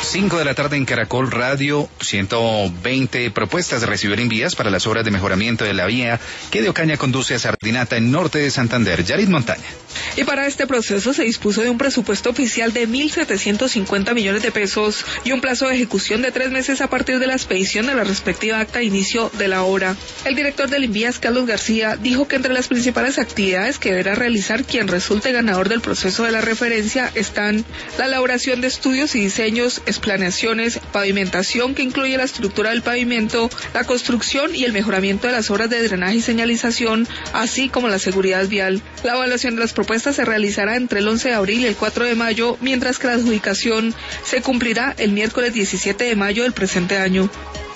5 de la tarde en Caracol Radio. 120 propuestas recibieron vías para las obras de mejoramiento de la vía que de Ocaña conduce a Sardinata en norte de Santander. Yarit Montaña. Y para este proceso se dispuso de un presupuesto oficial de 1.750 millones de pesos y un plazo de ejecución de 3 meses a partir de la expedición de la respectiva acta de inicio de la obra. El director del Invías, Carlos García, dijo que entre las principales actividades que deberá realizar quien resulte ganador del proceso de la referencia están la elaboración de estudios y diseños, planeaciones, pavimentación que incluye la estructura del pavimento, la construcción y el mejoramiento de las obras de drenaje y señalización, así como la seguridad vial. La evaluación de las propuestas se realizará entre el 11 de abril y el 4 de mayo, mientras que la adjudicación se cumplirá el miércoles 17 de mayo del presente año.